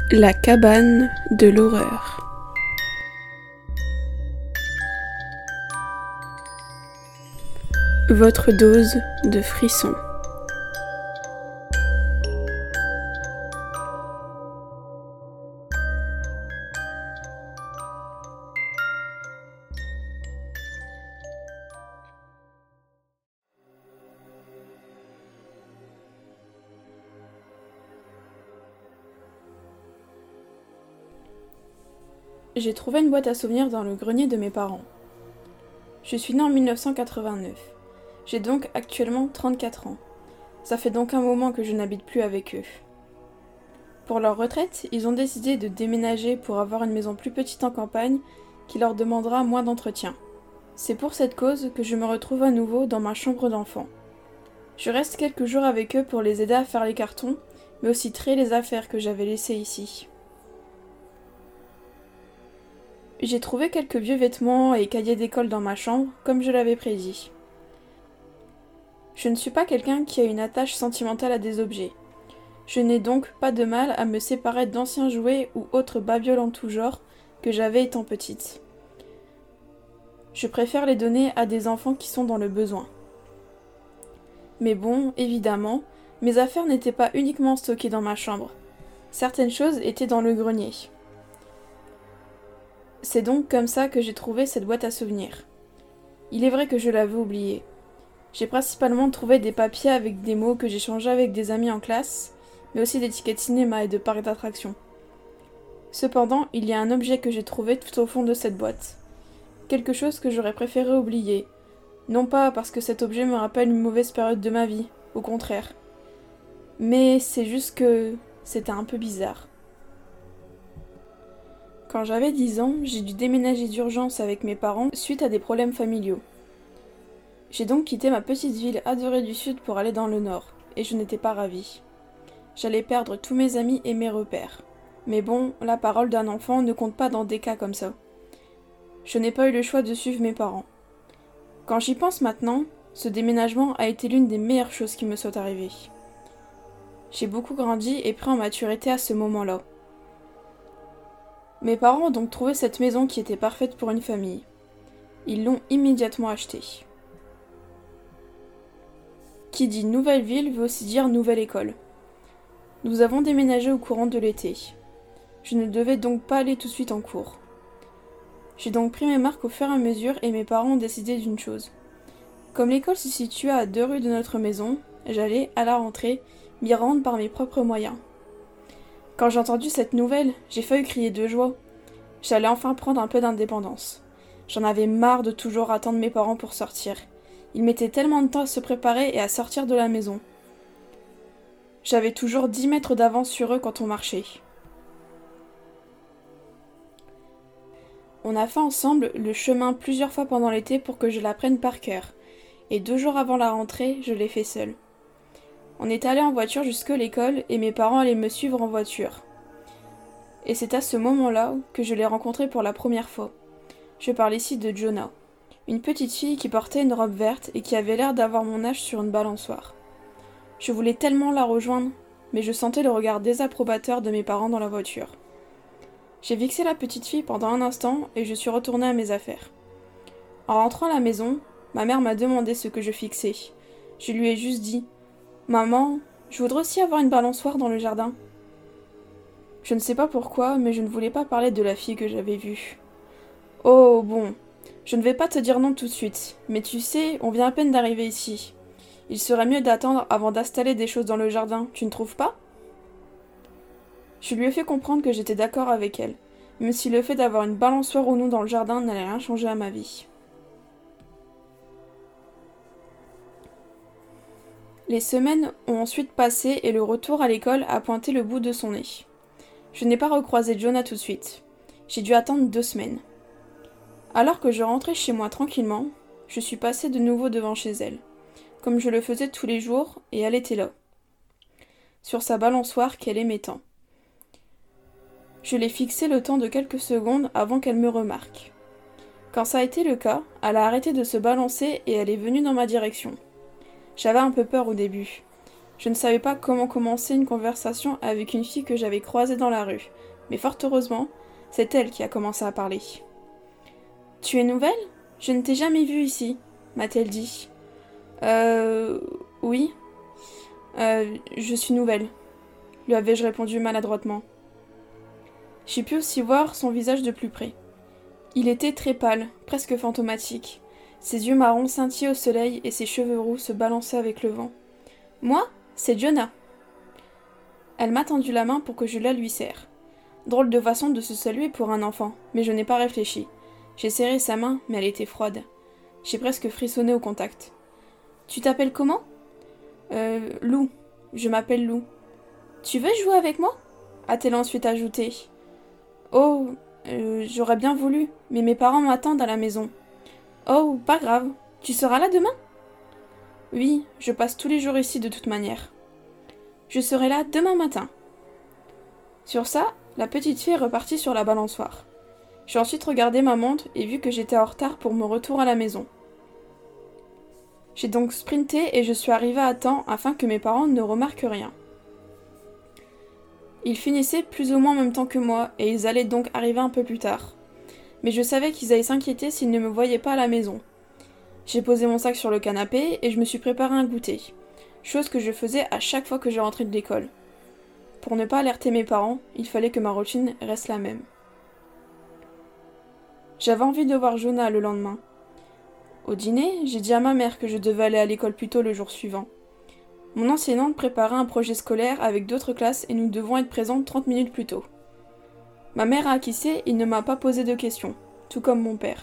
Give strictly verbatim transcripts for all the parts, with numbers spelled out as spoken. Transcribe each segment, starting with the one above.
La cabane de l'horreur. Votre dose de frissons. J'ai trouvé une boîte à souvenirs dans le grenier de mes parents. Je suis née en mille neuf cent quatre-vingt-neuf. J'ai donc actuellement trente-quatre ans. Ça fait donc un moment que je n'habite plus avec eux. Pour leur retraite, ils ont décidé de déménager pour avoir une maison plus petite en campagne qui leur demandera moins d'entretien. C'est pour cette cause que je me retrouve à nouveau dans ma chambre d'enfant. Je reste quelques jours avec eux pour les aider à faire les cartons, mais aussi trier les affaires que j'avais laissées ici. J'ai trouvé quelques vieux vêtements et cahiers d'école dans ma chambre, comme je l'avais prédit. Je ne suis pas quelqu'un qui a une attache sentimentale à des objets. Je n'ai donc pas de mal à me séparer d'anciens jouets ou autres babioles en tout genre que j'avais étant petite. Je préfère les donner à des enfants qui sont dans le besoin. Mais bon, évidemment, mes affaires n'étaient pas uniquement stockées dans ma chambre. Certaines choses étaient dans le grenier. C'est donc comme ça que j'ai trouvé cette boîte à souvenirs. Il est vrai que je l'avais oubliée. J'ai principalement trouvé des papiers avec des mots que j'ai changés avec des amis en classe, mais aussi des tickets de cinéma et de parcs d'attractions. Cependant, il y a un objet que j'ai trouvé tout au fond de cette boîte. Quelque chose que j'aurais préféré oublier. Non pas parce que cet objet me rappelle une mauvaise période de ma vie, au contraire. Mais c'est juste que c'était un peu bizarre. Quand j'avais dix ans, j'ai dû déménager d'urgence avec mes parents suite à des problèmes familiaux. J'ai donc quitté ma petite ville adorée du sud pour aller dans le nord, et je n'étais pas ravie. J'allais perdre tous mes amis et mes repères. Mais bon, la parole d'un enfant ne compte pas dans des cas comme ça. Je n'ai pas eu le choix de suivre mes parents. Quand j'y pense maintenant, ce déménagement a été l'une des meilleures choses qui me soit arrivée. J'ai beaucoup grandi et pris en maturité à ce moment-là. Mes parents ont donc trouvé cette maison qui était parfaite pour une famille. Ils l'ont immédiatement achetée. Qui dit nouvelle ville veut aussi dire nouvelle école. Nous avons déménagé au courant de l'été. Je ne devais donc pas aller tout de suite en cours. J'ai donc pris mes marques au fur et à mesure et mes parents ont décidé d'une chose. Comme l'école se situait à deux rues de notre maison, j'allais, à la rentrée, m'y rendre par mes propres moyens. Quand j'ai entendu cette nouvelle, j'ai failli crier de joie. J'allais enfin prendre un peu d'indépendance. J'en avais marre de toujours attendre mes parents pour sortir. Ils mettaient tellement de temps à se préparer et à sortir de la maison. J'avais toujours dix mètres d'avance sur eux quand on marchait. On a fait ensemble le chemin plusieurs fois pendant l'été pour que je l'apprenne par cœur. Et deux jours avant la rentrée, je l'ai fait seule. On est allé en voiture jusqu'à l'école et mes parents allaient me suivre en voiture. Et c'est à ce moment-là que je l'ai rencontré pour la première fois. Je parle ici de Jonah, une petite fille qui portait une robe verte et qui avait l'air d'avoir mon âge sur une balançoire. Je voulais tellement la rejoindre, mais je sentais le regard désapprobateur de mes parents dans la voiture. J'ai fixé la petite fille pendant un instant et je suis retournée à mes affaires. En rentrant à la maison, ma mère m'a demandé ce que je fixais. Je lui ai juste dit « Maman, je voudrais aussi avoir une balançoire dans le jardin. » Je ne sais pas pourquoi, mais je ne voulais pas parler de la fille que j'avais vue. Oh, bon, je ne vais pas te dire non tout de suite, mais tu sais, on vient à peine d'arriver ici. Il serait mieux d'attendre avant d'installer des choses dans le jardin, tu ne trouves pas ? Je lui ai fait comprendre que j'étais d'accord avec elle, même si le fait d'avoir une balançoire ou non dans le jardin n'allait rien changer à ma vie. Les semaines ont ensuite passé et le retour à l'école a pointé le bout de son nez. Je n'ai pas recroisé Jonah tout de suite. J'ai dû attendre deux semaines. Alors que je rentrais chez moi tranquillement, je suis passée de nouveau devant chez elle, comme je le faisais tous les jours, et elle était là, sur sa balançoire qu'elle aimait tant. Je l'ai fixée le temps de quelques secondes avant qu'elle me remarque. Quand ça a été le cas, elle a arrêté de se balancer et elle est venue dans ma direction. J'avais un peu peur au début, Je ne savais pas comment commencer une conversation avec une fille que j'avais croisée dans la rue, mais fort heureusement, c'est elle qui a commencé à parler. « Tu es nouvelle ? Je ne t'ai jamais vue ici, » m'a-t-elle dit. « Euh... oui. Euh... Je suis nouvelle, » lui avais-je répondu maladroitement. J'ai pu aussi voir son visage de plus près. Il était très pâle, presque fantomatique. Ses yeux marrons scintillaient au soleil et ses cheveux roux se balançaient avec le vent. « Moi, c'est Jonah. » Elle m'a tendu la main pour que je la lui serre. Drôle de façon de se saluer pour un enfant, mais je n'ai pas réfléchi. J'ai serré sa main, mais elle était froide. J'ai presque frissonné au contact. « Tu t'appelles comment ? » ?»« Euh, Lou. Je m'appelle Lou. »« Tu veux jouer avec moi ?» a-t-elle ensuite ajouté. « Oh, euh, j'aurais bien voulu, mais mes parents m'attendent à la maison. »« Oh, pas grave. Tu seras là demain ? » ?»« Oui, je passe tous les jours ici de toute manière. »« Je serai là demain matin. » Sur ça, la petite fille est repartie sur la balançoire. J'ai ensuite regardé ma montre et vu que j'étais en retard pour mon retour à la maison. J'ai donc sprinté et je suis arrivée à temps afin que mes parents ne remarquent rien. Ils finissaient plus ou moins en même temps que moi et ils allaient donc arriver un peu plus tard. Mais je savais qu'ils allaient s'inquiéter s'ils ne me voyaient pas à la maison. J'ai posé mon sac sur le canapé et je me suis préparé un goûter, chose que je faisais à chaque fois que je rentrais de l'école. Pour ne pas alerter mes parents, il fallait que ma routine reste la même. J'avais envie de voir Jonah le lendemain. Au dîner, j'ai dit à ma mère que je devais aller à l'école plus tôt le jour suivant. Mon enseignante préparait un projet scolaire avec d'autres classes et nous devons être présents trente minutes plus tôt. Ma mère a acquiescé et ne m'a pas posé de questions, tout comme mon père.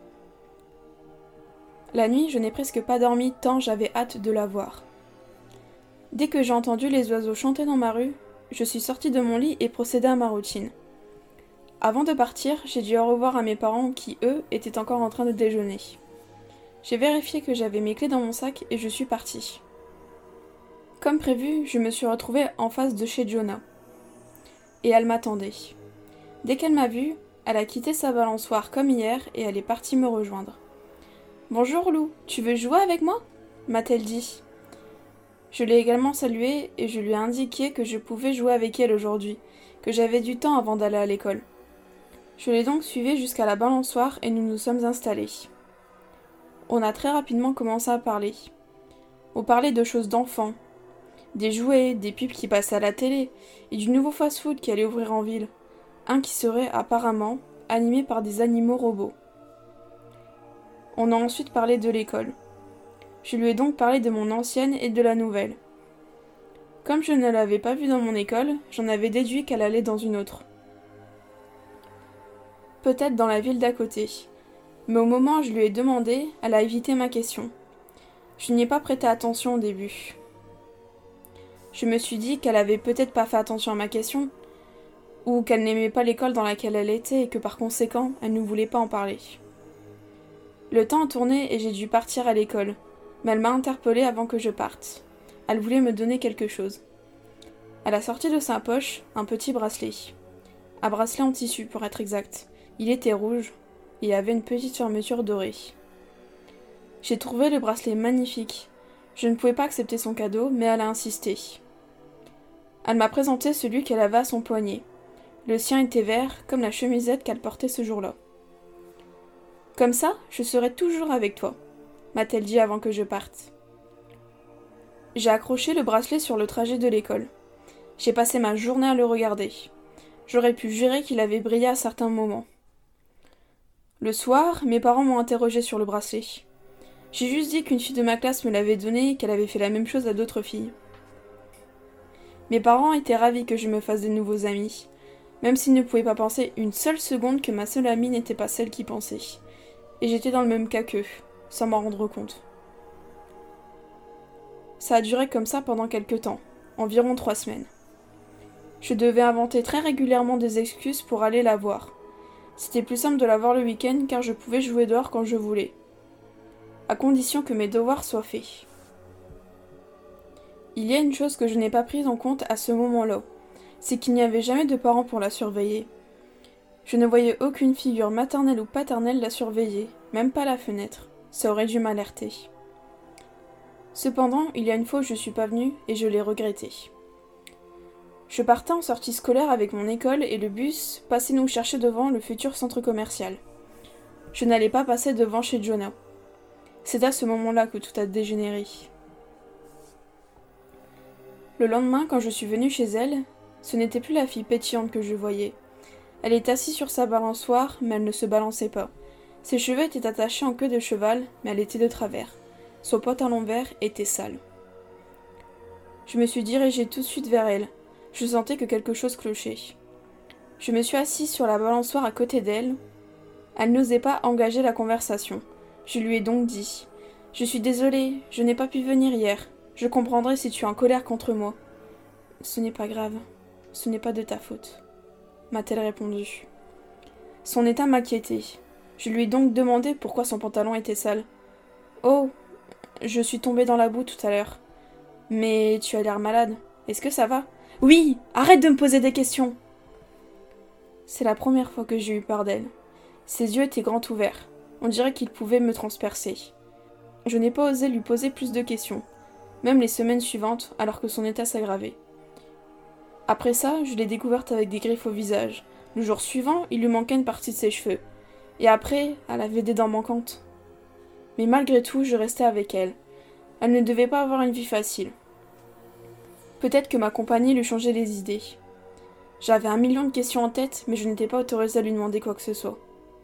La nuit, je n'ai presque pas dormi tant j'avais hâte de la voir. Dès que j'ai entendu les oiseaux chanter dans ma rue, je suis sortie de mon lit et procédé à ma routine. Avant de partir, j'ai dit au revoir à mes parents qui, eux, étaient encore en train de déjeuner. J'ai vérifié que j'avais mes clés dans mon sac et je suis partie. Comme prévu, je me suis retrouvée en face de chez Jonah. Et elle m'attendait. Dès qu'elle m'a vue, elle a quitté sa balançoire comme hier et elle est partie me rejoindre. « Bonjour Lou, tu veux jouer avec moi ?» m'a-t-elle dit. Je l'ai également saluée et je lui ai indiqué que je pouvais jouer avec elle aujourd'hui, que j'avais du temps avant d'aller à l'école. Je l'ai donc suivie jusqu'à la balançoire et nous nous sommes installés. On a très rapidement commencé à parler. On parlait de choses d'enfants, des jouets, des pubs qui passaient à la télé et du nouveau fast-food qui allait ouvrir en ville, un qui serait apparemment animé par des animaux robots. On a ensuite parlé de l'école. Je lui ai donc parlé de mon ancienne et de la nouvelle. Comme je ne l'avais pas vue dans mon école, j'en avais déduit qu'elle allait dans une autre. Peut-être dans la ville d'à côté. Mais au moment où je lui ai demandé, elle a évité ma question. Je n'y ai pas prêté attention au début. Je me suis dit qu'elle avait peut-être pas fait attention à ma question, ou qu'elle n'aimait pas l'école dans laquelle elle était et que par conséquent, elle ne voulait pas en parler. Le temps a tourné et j'ai dû partir à l'école, mais elle m'a interpellée avant que je parte. Elle voulait me donner quelque chose. Elle a sorti de sa poche un petit bracelet. Un bracelet en tissu pour être exact. Il était rouge et avait une petite fermeture dorée. J'ai trouvé le bracelet magnifique. Je ne pouvais pas accepter son cadeau, mais elle a insisté. Elle m'a présenté celui qu'elle avait à son poignet. Le sien était vert, comme la chemisette qu'elle portait ce jour-là. « Comme ça, je serai toujours avec toi », m'a-t-elle dit avant que je parte. J'ai accroché le bracelet sur le trajet de l'école. J'ai passé ma journée à le regarder. J'aurais pu jurer qu'il avait brillé à certains moments. Le soir, mes parents m'ont interrogé sur le bracelet. J'ai juste dit qu'une fille de ma classe me l'avait donné et qu'elle avait fait la même chose à d'autres filles. Mes parents étaient ravis que je me fasse de nouveaux amis, même s'ils ne pouvaient pas penser une seule seconde que ma seule amie n'était pas celle qui pensait. Et j'étais dans le même cas qu'eux, sans m'en rendre compte. Ça a duré comme ça pendant quelques temps, environ trois semaines. Je devais inventer très régulièrement des excuses pour aller la voir. C'était plus simple de la voir le week-end car je pouvais jouer dehors quand je voulais, à condition que mes devoirs soient faits. Il y a une chose que je n'ai pas prise en compte à ce moment-là, c'est qu'il n'y avait jamais de parents pour la surveiller. Je ne voyais aucune figure maternelle ou paternelle la surveiller, même pas la fenêtre. Ça aurait dû m'alerter. Cependant, il y a une fois où je suis pas venue et je l'ai regretté. Je partais en sortie scolaire avec mon école et le bus passait nous chercher devant le futur centre commercial. Je n'allais pas passer devant chez Jonah. C'est à ce moment-là que tout a dégénéré. Le lendemain, quand je suis venue chez elle, ce n'était plus la fille pétillante que je voyais. Elle était assise sur sa balançoire, mais elle ne se balançait pas. Ses cheveux étaient attachés en queue de cheval, mais elle était de travers. Son pantalon vert était sale. Je me suis dirigée tout de suite vers elle. Je sentais que quelque chose clochait. Je me suis assise sur la balançoire à côté d'elle. Elle n'osait pas engager la conversation. Je lui ai donc dit « Je suis désolée, je n'ai pas pu venir hier. Je comprendrai si tu es en colère contre moi. »« Ce n'est pas grave. Ce n'est pas de ta faute. » m'a-t-elle répondu. Son état m'inquiétait. Je lui ai donc demandé pourquoi son pantalon était sale. « Oh, je suis tombée dans la boue tout à l'heure. Mais tu as l'air malade. Est-ce que ça va ? » ?»« Oui, arrête de me poser des questions !» C'est la première fois que j'ai eu peur d'elle. Ses yeux étaient grands ouverts. On dirait qu'ils pouvaient me transpercer. Je n'ai pas osé lui poser plus de questions, même les semaines suivantes, alors que son état s'aggravait. Après ça, je l'ai découverte avec des griffes au visage. Le jour suivant, il lui manquait une partie de ses cheveux. Et après, elle avait des dents manquantes. Mais malgré tout, je restais avec elle. Elle ne devait pas avoir une vie facile. Peut-être que ma compagnie lui changeait les idées. J'avais un million de questions en tête, mais je n'étais pas autorisée à lui demander quoi que ce soit.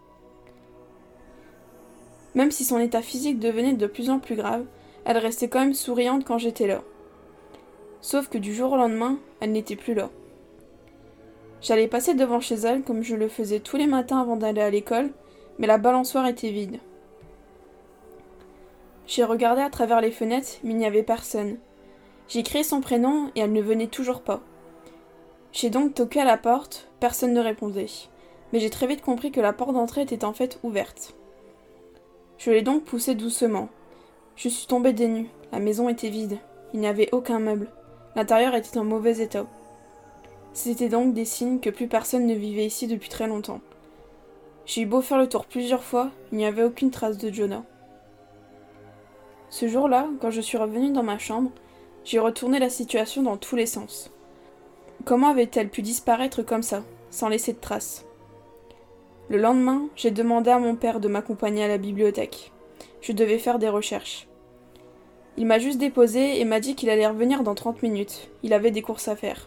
Même si son état physique devenait de plus en plus grave, elle restait quand même souriante quand j'étais là. Sauf que du jour au lendemain, elle n'était plus là. J'allais passer devant chez elle comme je le faisais tous les matins avant d'aller à l'école, mais la balançoire était vide. J'ai regardé à travers les fenêtres, mais il n'y avait personne. J'ai crié son prénom et elle ne venait toujours pas. J'ai donc toqué à la porte, personne ne répondait. Mais j'ai très vite compris que la porte d'entrée était en fait ouverte. Je l'ai donc poussée doucement. Je suis tombée des nues. La maison était vide. Il n'y avait aucun meuble. L'intérieur était en mauvais état. C'était donc des signes que plus personne ne vivait ici depuis très longtemps. J'ai eu beau faire le tour plusieurs fois, il n'y avait aucune trace de Jonah. Ce jour-là, quand je suis revenue dans ma chambre, j'ai retourné la situation dans tous les sens. Comment avait-elle pu disparaître comme ça, sans laisser de traces ? Le lendemain, j'ai demandé à mon père de m'accompagner à la bibliothèque. Je devais faire des recherches. Il m'a juste déposé et m'a dit qu'il allait revenir dans trente minutes. Il avait des courses à faire.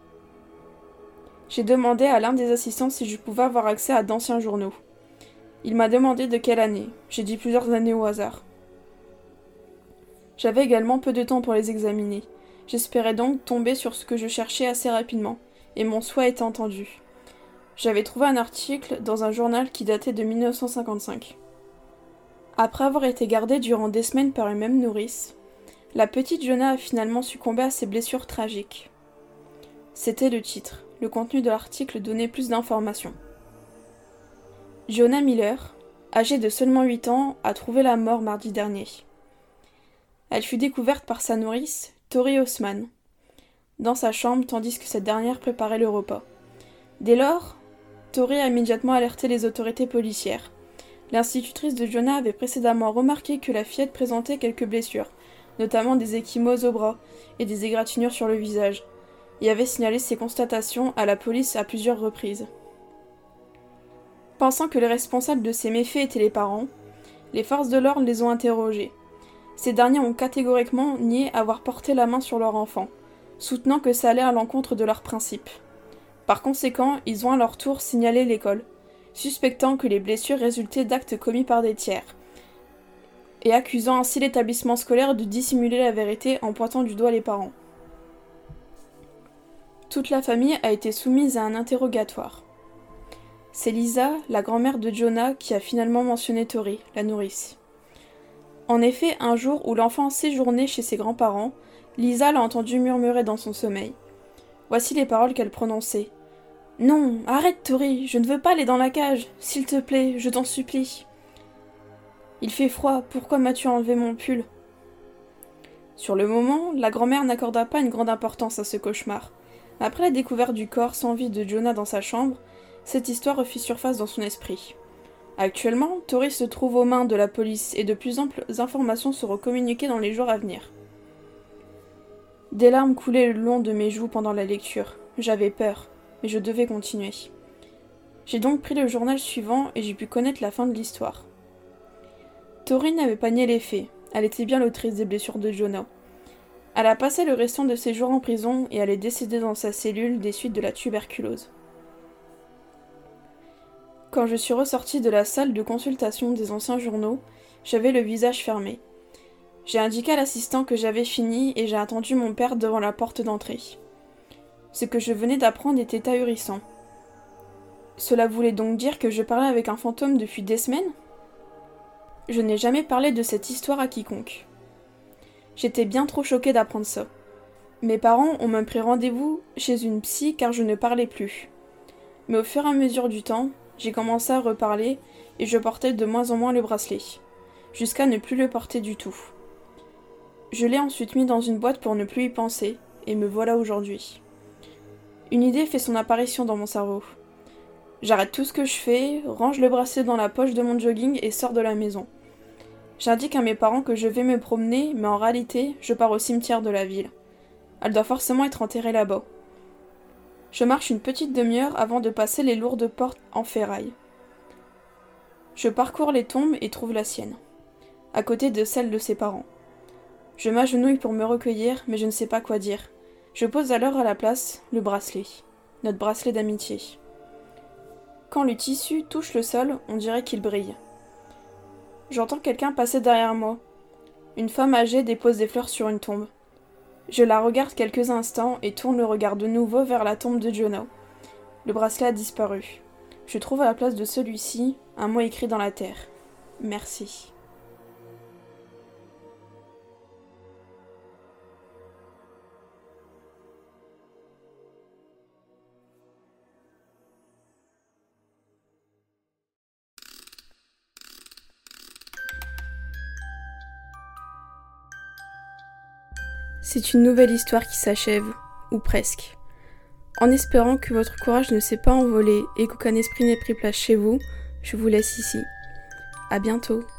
J'ai demandé à l'un des assistants si je pouvais avoir accès à d'anciens journaux. Il m'a demandé de quelle année. J'ai dit plusieurs années au hasard. J'avais également peu de temps pour les examiner. J'espérais donc tomber sur ce que je cherchais assez rapidement, et mon souhait était entendu. J'avais trouvé un article dans un journal qui datait de mille neuf cent cinquante-cinq. Après avoir été gardée durant des semaines par une même nourrice, la petite Jonah a finalement succombé à ses blessures tragiques. C'était le titre. Le contenu de l'article donnait plus d'informations. Jonah Miller, âgée de seulement huit ans, a trouvé la mort mardi dernier. Elle fut découverte par sa nourrice, Tori Osman, dans sa chambre tandis que cette dernière préparait le repas. Dès lors, Tori a immédiatement alerté les autorités policières. L'institutrice de Jonah avait précédemment remarqué que la fillette présentait quelques blessures, notamment des ecchymoses au bras et des égratignures sur le visage, et avait signalé ces constatations à la police à plusieurs reprises. Pensant que les responsables de ces méfaits étaient les parents, les forces de l'ordre les ont interrogés. Ces derniers ont catégoriquement nié avoir porté la main sur leur enfant, soutenant que ça allait à l'encontre de leurs principes. Par conséquent, ils ont à leur tour signalé l'école, suspectant que les blessures résultaient d'actes commis par des tiers, et accusant ainsi l'établissement scolaire de dissimuler la vérité en pointant du doigt les parents. Toute la famille a été soumise à un interrogatoire. C'est Lisa, la grand-mère de Jonah, qui a finalement mentionné Tori, la nourrice. En effet, un jour où l'enfant séjournait chez ses grands-parents, Lisa l'a entendu murmurer dans son sommeil. Voici les paroles qu'elle prononçait. « Non, arrête, Tori, je ne veux pas aller dans la cage. S'il te plaît, je t'en supplie. »« Il fait froid, pourquoi m'as-tu enlevé mon pull ?» Sur le moment, la grand-mère n'accorda pas une grande importance à ce cauchemar. Après la découverte du corps sans vie de Jonah dans sa chambre, cette histoire refit surface dans son esprit. Actuellement, Tori se trouve aux mains de la police et de plus amples informations seront communiquées dans les jours à venir. Des larmes coulaient le long de mes joues pendant la lecture. J'avais peur, mais je devais continuer. J'ai donc pris le journal suivant et j'ai pu connaître la fin de l'histoire. Tori n'avait pas nié les faits, elle était bien l'autrice des blessures de Jonah. Elle a passé le restant de ses jours en prison et elle est décédée dans sa cellule des suites de la tuberculose. Quand je suis ressortie de la salle de consultation des anciens journaux, j'avais le visage fermé. J'ai indiqué à l'assistant que j'avais fini et j'ai attendu mon père devant la porte d'entrée. Ce que je venais d'apprendre était ahurissant. Cela voulait donc dire que je parlais avec un fantôme depuis des semaines ? Je n'ai jamais parlé de cette histoire à quiconque. J'étais bien trop choquée d'apprendre ça. Mes parents ont même pris rendez-vous chez une psy car je ne parlais plus. Mais au fur et à mesure du temps, j'ai commencé à reparler et je portais de moins en moins le bracelet, jusqu'à ne plus le porter du tout. Je l'ai ensuite mis dans une boîte pour ne plus y penser, et me voilà aujourd'hui. Une idée fait son apparition dans mon cerveau. J'arrête tout ce que je fais, range le bracelet dans la poche de mon jogging et sors de la maison. J'indique à mes parents que je vais me promener, mais en réalité, je pars au cimetière de la ville. Elle doit forcément être enterrée là-bas. Je marche une petite demi-heure avant de passer les lourdes portes en ferraille. Je parcours les tombes et trouve la sienne, à côté de celle de ses parents. Je m'agenouille pour me recueillir, mais je ne sais pas quoi dire. Je pose alors à la place le bracelet, notre bracelet d'amitié. Quand le tissu touche le sol, on dirait qu'il brille. J'entends quelqu'un passer derrière moi. Une femme âgée dépose des fleurs sur une tombe. Je la regarde quelques instants et tourne le regard de nouveau vers la tombe de Jonah. Le bracelet a disparu. Je trouve à la place de celui-ci un mot écrit dans la terre. Merci. C'est une nouvelle histoire qui s'achève, ou presque. En espérant que votre courage ne s'est pas envolé et qu'aucun esprit n'ait pris place chez vous, je vous laisse ici. À bientôt.